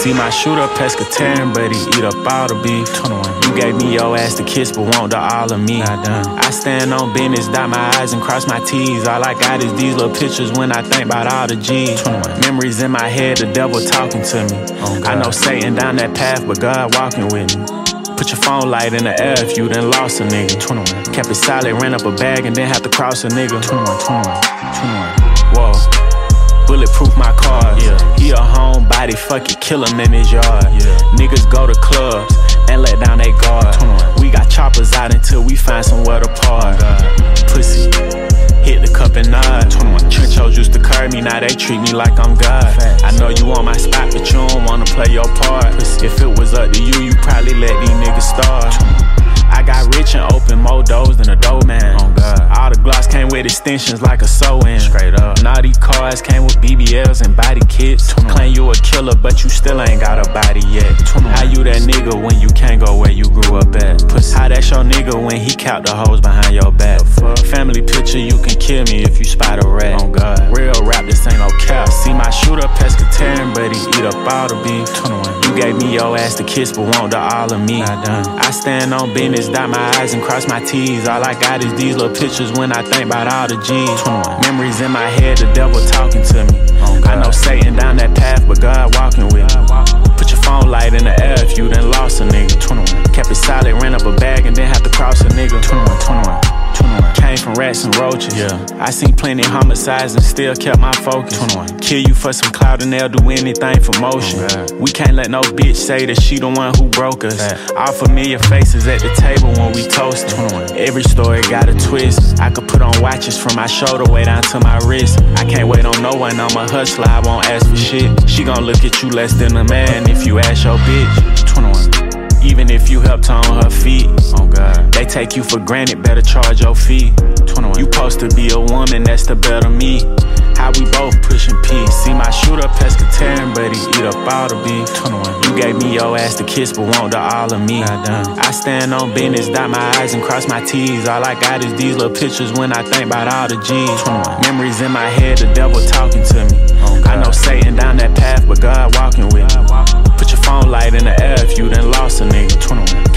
See my shooter pescatarian, but he eat up all the beef. 21. You gave me your ass to kiss, but want the all of me. Not done. I stand on business, dot my I's and cross my T's. All I got is these little pictures when I think about all the G's. 21. Memories in my head, the devil talking to me. Oh, I know Satan down that path, but God walking with me. Put your phone light in the air if you done lost a nigga. 21. Kept it solid, ran up a bag and then have to cross a nigga. 21. 21. 21. Whoa. Bulletproof my cars. Yeah. He a homebody, fuck it, kill him in his yard. Yeah. Niggas go to clubs and let down they guard. 21. We got choppers out until we find somewhere to park. Pussy, hit the cup and nod. 21. Trenchos used to curb me, now they treat me like I'm God. Facts. I know you want my spot, but you don't wanna play your part. If it was up to you, you probably let these niggas starve. I got rich and opened more doors than a dough man. Oh God. All the Glocks came with extensions like a sew-in. Straight up. And all these cars came with BBLs and body kits. 21. Claim you a killer, but you still ain't got a body yet. 21. How you that nigga when you can't go where you grew up at? Pussy. How that's your nigga when he count the hoes behind your back? Family picture, you can kill me if you spot a rat. Oh God. Real rap, this ain't no cap. See my shooter pescatarian, but he eat up all the beef. 21. You gave me your ass to kiss, but want the all of me. Not done. I stand on business, dot my I's and cross my T's. All I got is these little pictures when I think about all the G's. 21. Memories in my head, the devil talking to me. Oh God. I know Satan down that path, but God walking with me. Put your phone light in the air if you done lost a nigga. 21. Kept it solid, ran up a bag and then have to cross a nigga. 21. 21. 21. Came from rats and roaches. Yeah. I seen plenty homicides and still kept my focus. 21. Kill you for some clout and they'll do anything for motion. Oh God. We can't let no bitch say that she the one who broke us. Fact. All familiar faces at the table when we toastin'. 21. Every story got a twist. I could put on watches from my shoulder way down to my wrist. I can't wait on no one, I'm a hustler, I won't ask for shit. She gon' look at you less than a man if you ask your bitch. 21. Even if you helped her on her feet. Oh God. They take you for granted, better charge your fee. 21. You supposed to be a woman, that's the better me. How we both pushing peace. See my shooter pescatarian, but he eat up all the beef. 21. You gave me your ass to kiss, but want the all of me. Not done. I stand on business, dot my I's and cross my T's. All I got is these little pictures when I think about all the G's. 21. Memories in my head, the devil talking to me. Oh God. I know Satan down that path, but God walking with me. Put your phone light in the air if you done lost a nigga. 21.